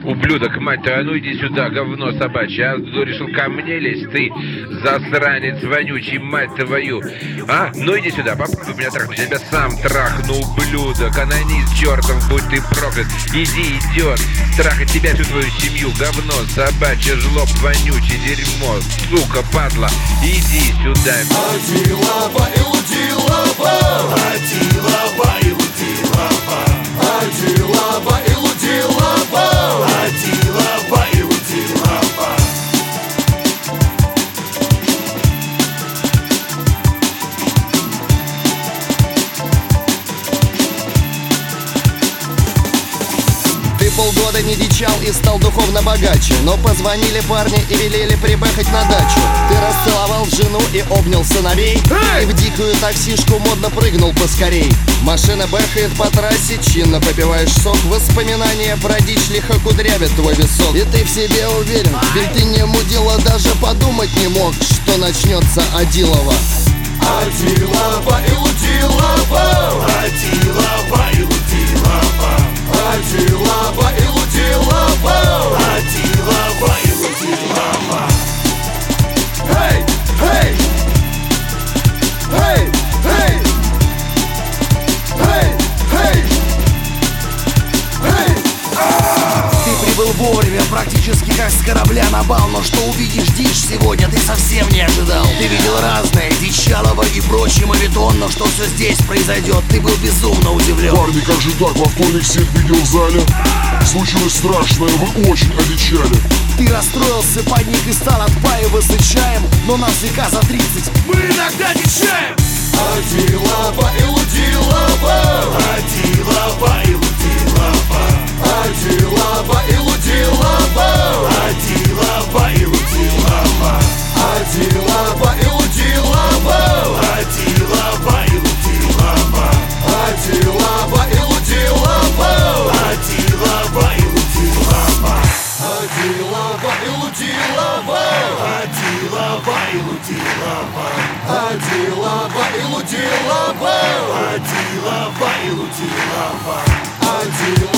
Ублюдок, мать твою, а ну иди сюда, говно собачье. А ты решил ко мне лезть, ты засранец вонючий, мать твою. А? Ну иди сюда, попробуй меня трахнуть. Я тебя сам трахну, ублюдок. Анонист чертов, будь ты проклят. Иди, идет. Трахать тебя, всю твою семью. Говно собачье, жлоб вонючий, дерьмо. Сука, падла. Иди сюда. Адилова, Илудилова, Адилова, Илудилова, Адилова, Илудилова, Адилова, Илудилова. Ты полгода не дичал и стал духовно богаче, но позвонили парни и велели прибэхать на дачу. Ты расцеловал жену и обнял сыновей, и в дикую таксишку модно прыгнул поскорей. Машина бэхает по трассе, чинно попиваешь сок. Воспоминания про дичь лихо кудрявят твой висок. И ты в себе уверен, ведь ты не мудила, даже подумать не мог, что начнется Адилова. Адилова, Илудилова, Адилова, Илудилова, Адилова, Илудилова, Адилова, Илудилова. Эй, эй, эй, эй, эй, эй, эй. Ты прибыл вовремя, практически как с корабля на бал. Но что увидишь дичь сегодня, ты совсем не ожидал. Ты видел разное, Дичалова и прочий мавитон, но что все здесь произойдет, ты был безумно удивлен. Парни, как же так, во вторник всех видел в зале? Случилось страшное, вы очень одичали. Ты расстроился, паник и стал отпаиваться чаем, но нас века за 30 мы иногда дичаем. Адилова, Илудилова, Адилова, Илудилова, Адилова, Илудилова, Адилова, Илудилова, Адилова, Илудилова, Адилова, Илудилова, Адилова, Илудилова, Адилова, Илудилова, Адилова, Илудилова, Адилова, Илудилова, Адилова, Илудилова, Адилова, Илудилова, Адилова.